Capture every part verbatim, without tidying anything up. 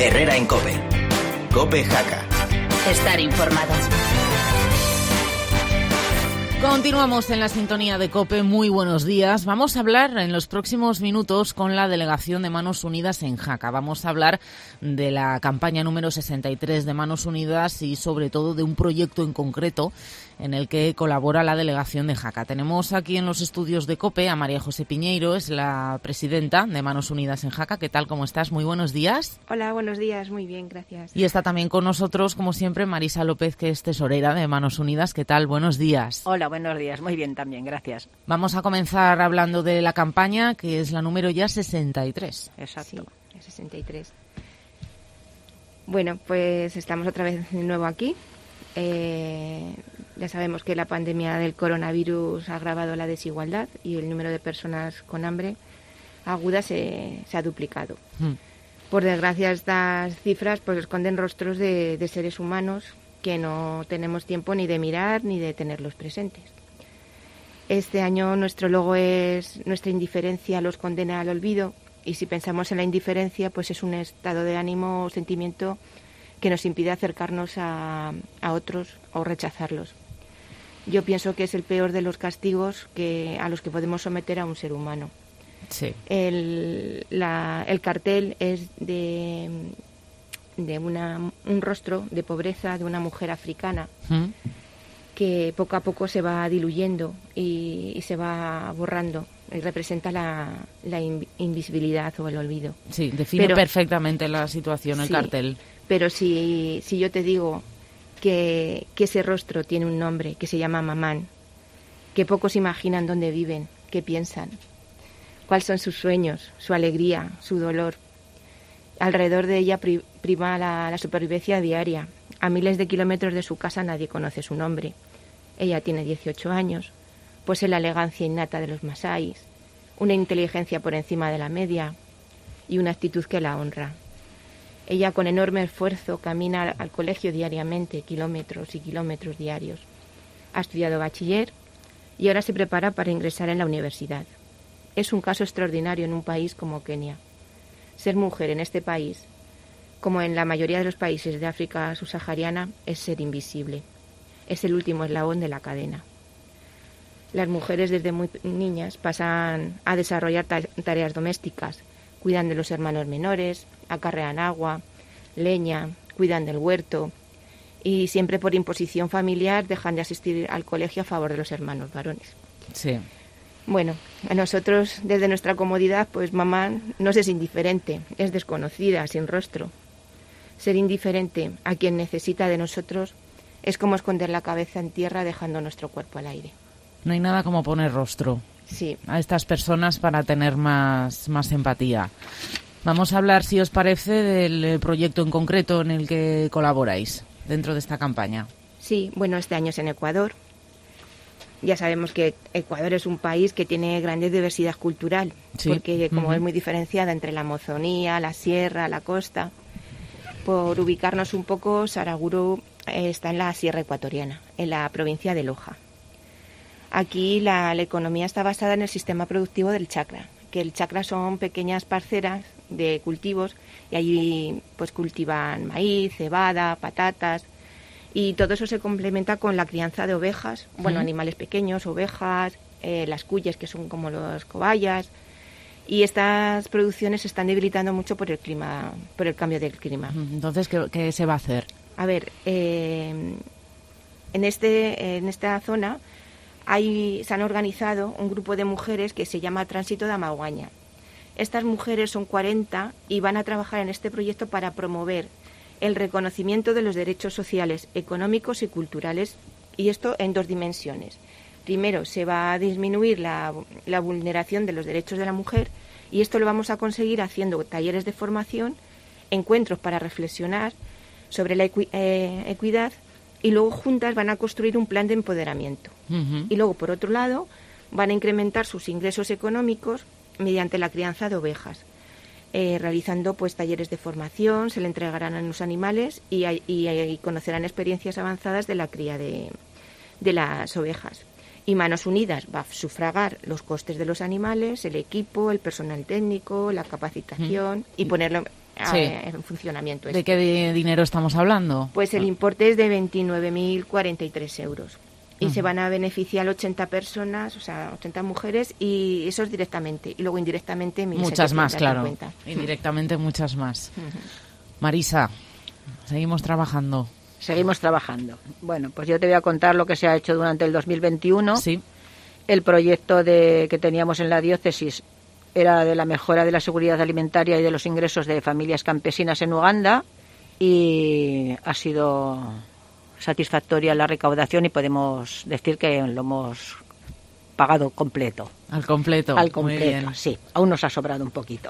Herrera en COPE. COPE Jaca. Estar informado. Continuamos en la sintonía de COPE. Muy buenos días. Vamos a hablar en los próximos minutos con la delegación de Manos Unidas en Jaca. Vamos a hablar de la campaña número sesenta y tres de Manos Unidas y sobre todo de un proyecto en concreto en el que colabora la delegación de Jaca. Tenemos aquí en los estudios de COPE a María José Piñeiro, es la presidenta de Manos Unidas en Jaca. ¿Qué tal? ¿Cómo estás? Muy buenos días. Hola, buenos días. Muy bien, gracias. Y está también con nosotros, como siempre, Marisa López, que es tesorera de Manos Unidas. ¿Qué tal? Buenos días. Hola, buenos días. Muy bien también, gracias. Vamos a comenzar hablando de la campaña, que es la número ya sesenta y tres. Exacto. Sí, sesenta y tres. Bueno, pues estamos otra vez de nuevo aquí. Eh, ya sabemos que la pandemia del coronavirus ha agravado la desigualdad y el número de personas con hambre aguda se, se ha duplicado. Mm. Por desgracia, estas cifras pues esconden rostros de, de seres humanos que no tenemos tiempo ni de mirar ni de tenerlos presentes. Este año nuestro logo es nuestra indiferencia los condena al olvido, y si pensamos en la indiferencia, pues es un estado de ánimo o sentimiento que nos impide acercarnos a, a otros o rechazarlos. Yo pienso que es el peor de los castigos que, a los que podemos someter a un ser humano. Sí. El, la, el cartel es de, de una, un rostro de pobreza de una mujer africana ¿Mm? que poco a poco se va diluyendo y, y se va borrando y representa la, la in, invisibilidad o el olvido. Sí, define Pero, perfectamente la situación, el sí, cartel. Pero si, si yo te digo que, que ese rostro tiene un nombre, que se llama Mamán, que pocos imaginan dónde viven, qué piensan, cuáles son sus sueños, su alegría, su dolor. Alrededor de ella prima la, la supervivencia diaria. A miles de kilómetros de su casa nadie conoce su nombre. Ella tiene dieciocho años, posee la elegancia innata de los masáis, una inteligencia por encima de la media y una actitud que la honra. Ella con enorme esfuerzo camina al colegio diariamente, kilómetros y kilómetros diarios. Ha estudiado bachiller y ahora se prepara para ingresar en la universidad. Es un caso extraordinario en un país como Kenia. Ser mujer en este país, como en la mayoría de los países de África subsahariana, es ser invisible. Es el último eslabón de la cadena. Las mujeres desde muy niñas pasan a desarrollar tareas domésticas, cuidan de los hermanos menores, acarrean agua, leña, cuidan del huerto y siempre por imposición familiar dejan de asistir al colegio a favor de los hermanos varones. Sí. Bueno, a nosotros desde nuestra comodidad, pues mamá no es indiferente, es desconocida, sin rostro. Ser indiferente a quien necesita de nosotros es como esconder la cabeza en tierra dejando nuestro cuerpo al aire. No hay nada como poner rostro sí. a estas personas para tener más, más empatía. Vamos a hablar, si os parece, del proyecto en concreto en el que colaboráis dentro de esta campaña. Sí, bueno, este año es en Ecuador. Ya sabemos que Ecuador es un país que tiene grande diversidad cultural, sí. porque como uh-huh. es muy diferenciada entre la Amazonía, la sierra, la costa. Por ubicarnos un poco, Saraguro está en la sierra ecuatoriana, en la provincia de Loja. Aquí la, la economía está basada en el sistema productivo del chacra, que el chacra son pequeñas parcelas de cultivos y allí pues cultivan maíz, cebada, patatas y todo eso se complementa con la crianza de ovejas, bueno, ¿Mm? animales pequeños, ovejas, eh, las cuyes que son como los cobayas. Y estas producciones se están debilitando mucho por el clima, por el cambio del clima. Entonces, ¿qué, qué se va a hacer? A ver, eh, en este, en esta zona hay, se han organizado un grupo de mujeres que se llama Tránsito de Amaguaña. Estas mujeres son cuarenta y van a trabajar en este proyecto para promover el reconocimiento de los derechos sociales, económicos y culturales, y esto en dos dimensiones. Primero, se va a disminuir la, la vulneración de los derechos de la mujer y esto lo vamos a conseguir haciendo talleres de formación, encuentros para reflexionar sobre la equi, eh, equidad y luego juntas van a construir un plan de empoderamiento. Uh-huh. Y luego, por otro lado, van a incrementar sus ingresos económicos mediante la crianza de ovejas, eh, realizando pues talleres de formación, se le entregarán a los animales y, y, y conocerán experiencias avanzadas de la cría de, de las ovejas. Y Manos Unidas va a sufragar los costes de los animales, el equipo, el personal técnico, la capacitación mm. y ponerlo sí. en funcionamiento. ¿De qué de dinero estamos hablando? Pues el importe es de veintinueve mil cuarenta y tres euros. Y uh-huh. se van a beneficiar ochenta personas, o sea, ochenta mujeres, y eso es directamente. Y luego indirectamente muchas más, claro. Indirectamente muchas más. Uh-huh. Marisa, seguimos trabajando. Seguimos trabajando. Bueno, pues yo te voy a contar lo que se ha hecho durante el dos mil veintiuno. Sí. El proyecto de que teníamos en la diócesis era de la mejora de la seguridad alimentaria y de los ingresos de familias campesinas en Uganda, y ha sido satisfactoria la recaudación y podemos decir que lo hemos pagado completo. Al completo. Al completo, muy bien. Sí. Aún nos ha sobrado un poquito.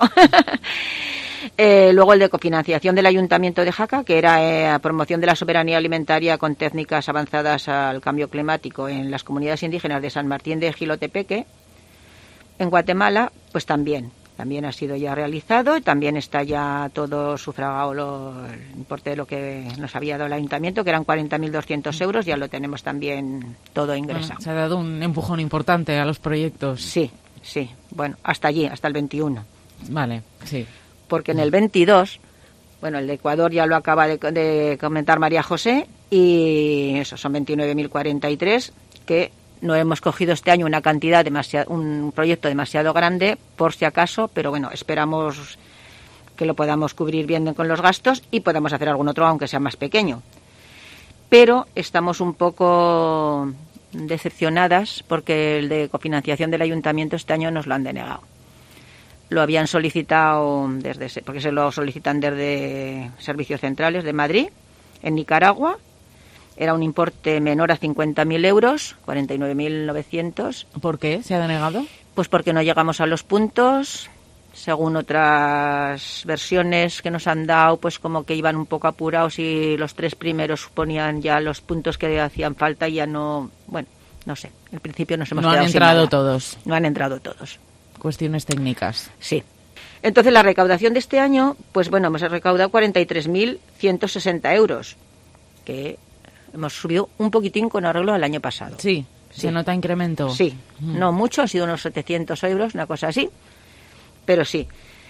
eh, luego el de cofinanciación del Ayuntamiento de Jaca, que era eh, promoción de la soberanía alimentaria con técnicas avanzadas al cambio climático en las comunidades indígenas de San Martín de Jilotepeque, en Guatemala, pues también. También ha sido ya realizado y también está ya todo sufragado lo, el importe de lo que nos había dado el Ayuntamiento, que eran cuarenta mil doscientos euros, ya lo tenemos también todo ingresado. Bueno, se ha dado un empujón importante a los proyectos. Sí, sí. Bueno, hasta allí, hasta el veintiuno. Vale, sí. Porque en el veintidós, bueno, el de Ecuador ya lo acaba de, de comentar María José, y eso son veintinueve mil cuarenta y tres, que no hemos cogido este año una cantidad demasiado, un proyecto demasiado grande, por si acaso, pero bueno, esperamos que lo podamos cubrir bien con los gastos y podamos hacer algún otro, aunque sea más pequeño. Pero estamos un poco decepcionadas porque el de cofinanciación del Ayuntamiento este año nos lo han denegado. Lo habían solicitado desde, porque se lo solicitan desde Servicios Centrales de Madrid, en Nicaragua. Era un importe menor a cincuenta mil euros, cuarenta y nueve mil novecientos. ¿Por qué se ha denegado? Pues porque no llegamos a los puntos. Según otras versiones que nos han dado, pues como que iban un poco apurados y los tres primeros suponían ya los puntos que hacían falta y ya no... Bueno, no sé. En principio nos hemos no quedado han sin entrado nada. todos. No han entrado todos. Cuestiones técnicas. Sí. Entonces la recaudación de este año, pues bueno, hemos recaudado cuarenta y tres mil ciento sesenta euros, que hemos subido un poquitín con arreglo al año pasado. Sí, sí. ¿Se nota incremento? Sí, mm. no mucho, han sido unos setecientos euros, una cosa así, pero sí.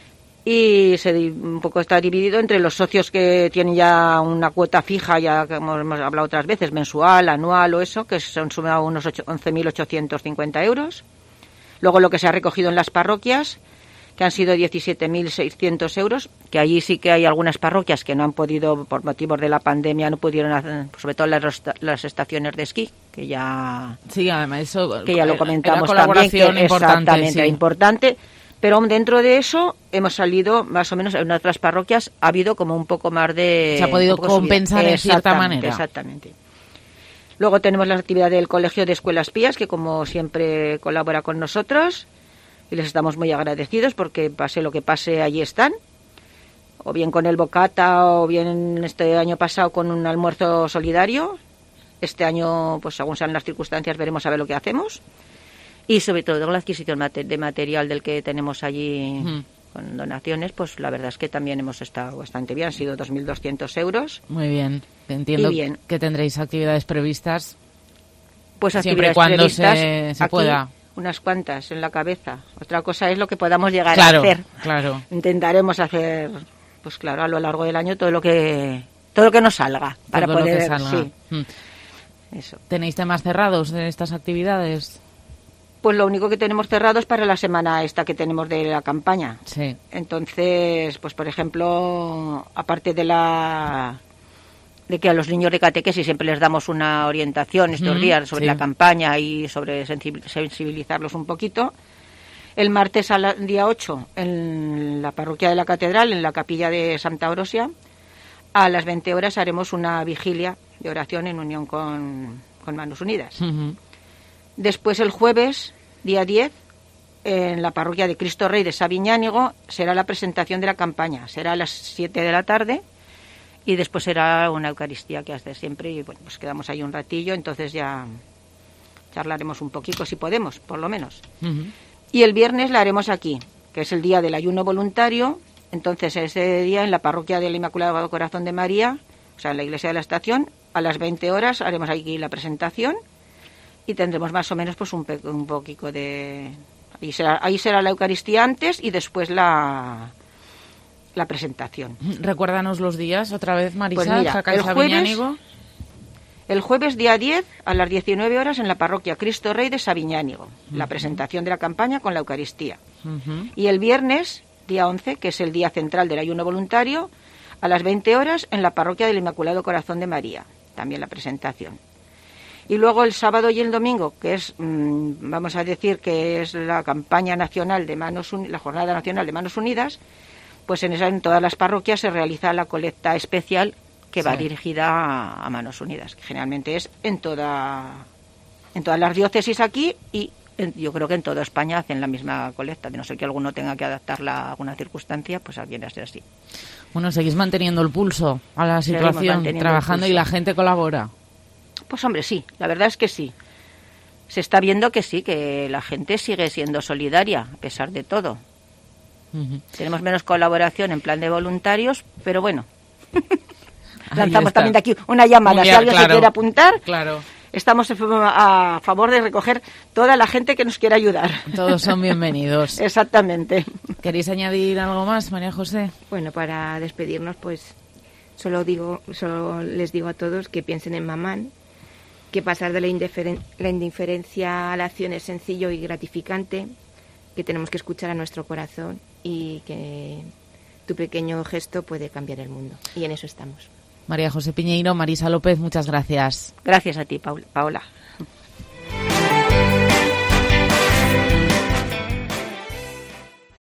Y se un poco está dividido entre los socios que tienen ya una cuota fija, ya que hemos, hemos hablado otras veces, mensual, anual o eso, que se han sumado unos once mil ochocientos cincuenta euros. Luego lo que se ha recogido en las parroquias, que han sido diecisiete mil seiscientos euros, que allí sí que hay algunas parroquias que no han podido, por motivos de la pandemia, no pudieron hacer, sobre todo las, las estaciones de esquí, que ya, sí, además eso, que ya lo comentamos también, que importante, exactamente sí. importante, pero dentro de eso hemos salido, más o menos, en otras parroquias ha habido como un poco más de... Se ha podido compensar en cierta manera. Exactamente. Luego tenemos la actividad del Colegio de Escuelas Pías, que como siempre colabora con nosotros, y les estamos muy agradecidos porque pase lo que pase, allí están, o bien con el bocata, o bien este año pasado con un almuerzo solidario. Este año, pues según sean las circunstancias, veremos a ver lo que hacemos, y sobre todo con la adquisición de material del que tenemos allí uh-huh. con donaciones, pues la verdad es que también hemos estado bastante bien, han sido dos mil doscientos euros. Muy bien, entiendo bien. Que tendréis actividades previstas, pues siempre y cuando previstas, se, se aquí, pueda. Unas cuantas en la cabeza. Otra cosa es lo que podamos llegar claro, a hacer. Claro. Intentaremos hacer, pues claro, a lo largo del año todo lo que todo lo que nos salga para todo poder. Lo que salga. Sí. Mm. Eso. ¿Tenéis temas cerrados de estas actividades? Pues lo único que tenemos cerrado es para la semana esta que tenemos de la campaña. Sí. Entonces, pues por ejemplo, aparte de la de que a los niños de catequesis siempre les damos una orientación estos mm, días sobre sí. la campaña y sobre sensibilizarlos un poquito. El martes al día ocho, en la parroquia de la Catedral, en la capilla de Santa Orosia, a las veinte horas haremos una vigilia de oración en unión con, con Manos Unidas. Uh-huh. Después el jueves, día diez, en la parroquia de Cristo Rey de Sabiñánigo, será la presentación de la campaña. Será a las siete de la tarde. Y después será una Eucaristía que hace siempre y bueno, pues quedamos ahí un ratillo, entonces ya charlaremos un poquito si podemos, por lo menos. Uh-huh. Y el viernes la haremos aquí, que es el día del ayuno voluntario, entonces ese día en la parroquia del Inmaculado Corazón de María, o sea, en la iglesia de la Estación, a las veinte horas haremos aquí la presentación y tendremos más o menos pues un, pe- un poquito de... Ahí será, ahí será la Eucaristía antes y después la... la presentación. Recuérdanos los días otra vez, Marisa. Pues mira, Jaca y el jueves, Sabiñánigo. el jueves día diez a las diecinueve horas en la parroquia Cristo Rey de Sabiñánigo, uh-huh. la presentación de la campaña con la Eucaristía. Uh-huh. Y el viernes día once, que es el día central del ayuno voluntario, a las veinte horas en la parroquia del Inmaculado Corazón de María, también la presentación. Y luego el sábado y el domingo, que es, mmm, vamos a decir que es la campaña nacional de Manos Unidas, la jornada nacional de Manos Unidas, pues en, esa, en todas las parroquias se realiza la colecta especial que sí. va dirigida a, a Manos Unidas, que generalmente es en toda, en todas las diócesis aquí y en, yo creo que en toda España hacen la misma colecta, de no ser que alguno tenga que adaptarla a alguna circunstancia, pues aquí viene a ser así. Bueno, seguís manteniendo el pulso a la situación, trabajando y la gente colabora. Pues hombre, sí, la verdad es que sí. Se está viendo que sí, que la gente sigue siendo solidaria, a pesar de todo. Uh-huh. Tenemos menos colaboración en plan de voluntarios, pero bueno. Lanzamos también de aquí una llamada. Mundial, si alguien claro, se quiere apuntar, claro. estamos a favor de recoger toda la gente que nos quiera ayudar. Todos son bienvenidos. Exactamente. ¿Queréis añadir algo más, María José? Bueno, para despedirnos, pues solo digo, solo les digo a todos que piensen en Mamán, que pasar de la, indiferen- la indiferencia a la acción es sencillo y gratificante, que tenemos que escuchar a nuestro corazón y que tu pequeño gesto puede cambiar el mundo. Y en eso estamos. María José Piñeiro, Marisa López, muchas gracias. Gracias a ti, Paula.